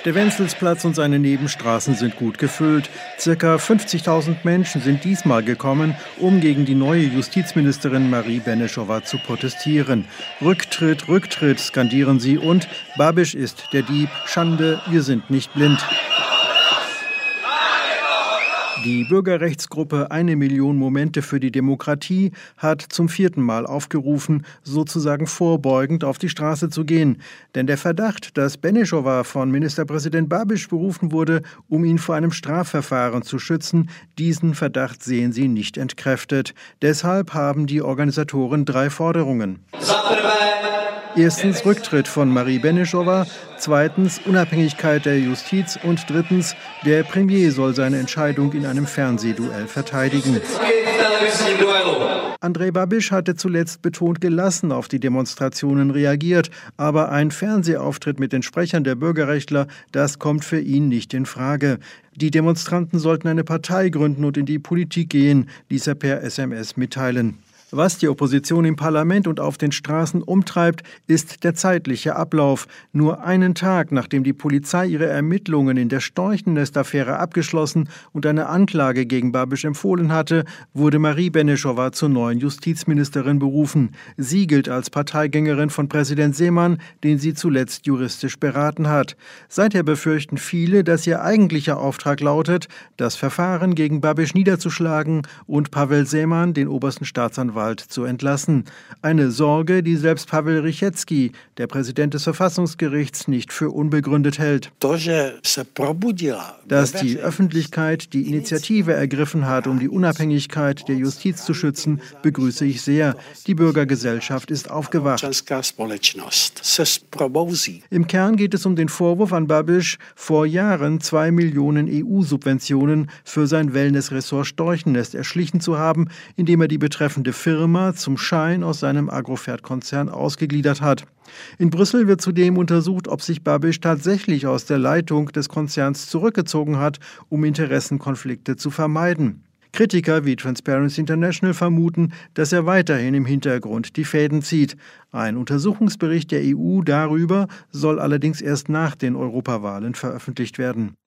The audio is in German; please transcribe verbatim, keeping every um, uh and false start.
Der Wenzelsplatz und seine Nebenstraßen sind gut gefüllt. Circa fünfzigtausend Menschen sind diesmal gekommen, um gegen die neue Justizministerin Marie Benešová zu protestieren. Rücktritt, Rücktritt skandieren sie und Babiš ist der Dieb, Schande, wir sind nicht blind. Die Bürgerrechtsgruppe Eine Million Momente für die Demokratie hat zum vierten Mal aufgerufen, sozusagen vorbeugend auf die Straße zu gehen. Denn der Verdacht, dass Benešová von Ministerpräsident Babiš berufen wurde, um ihn vor einem Strafverfahren zu schützen, diesen Verdacht sehen sie nicht entkräftet. Deshalb haben die Organisatoren drei Forderungen. Erstens Rücktritt von Marie Benešová, zweitens Unabhängigkeit der Justiz und drittens, der Premier soll seine Entscheidung in einem Fernsehduell verteidigen. Andrej Babiš hatte zuletzt betont gelassen auf die Demonstrationen reagiert, aber ein Fernsehauftritt mit den Sprechern der Bürgerrechtler, das kommt für ihn nicht in Frage. Die Demonstranten sollten eine Partei gründen und in die Politik gehen, ließ er per S M S mitteilen. Was die Opposition im Parlament und auf den Straßen umtreibt, ist der zeitliche Ablauf. Nur einen Tag, nachdem die Polizei ihre Ermittlungen in der Storchennest-Affäre abgeschlossen und eine Anklage gegen Babiš empfohlen hatte, wurde Marie Benešová zur neuen Justizministerin berufen. Sie gilt als Parteigängerin von Präsident Zeman, den sie zuletzt juristisch beraten hat. Seither befürchten viele, dass ihr eigentlicher Auftrag lautet, das Verfahren gegen Babiš niederzuschlagen und Pavel Zeman, den obersten Staatsanwalt, zu entlassen. Eine Sorge, die selbst Pavel Rychetský, der Präsident des Verfassungsgerichts, nicht für unbegründet hält. Dass die Öffentlichkeit die Initiative ergriffen hat, um die Unabhängigkeit der Justiz zu schützen, begrüße ich sehr. Die Bürgergesellschaft ist aufgewacht. Im Kern geht es um den Vorwurf an Babiš, vor Jahren zwei Millionen E U-Subventionen für sein Wellnessressort Storchennest erschlichen zu haben, indem er die betreffende Firma zum Schein aus seinem Agrofert-Konzern ausgegliedert hat. In Brüssel wird zudem untersucht, ob sich Babiš tatsächlich aus der Leitung des Konzerns zurückgezogen hat, um Interessenkonflikte zu vermeiden. Kritiker wie Transparency International vermuten, dass er weiterhin im Hintergrund die Fäden zieht. Ein Untersuchungsbericht der E U darüber soll allerdings erst nach den Europawahlen veröffentlicht werden.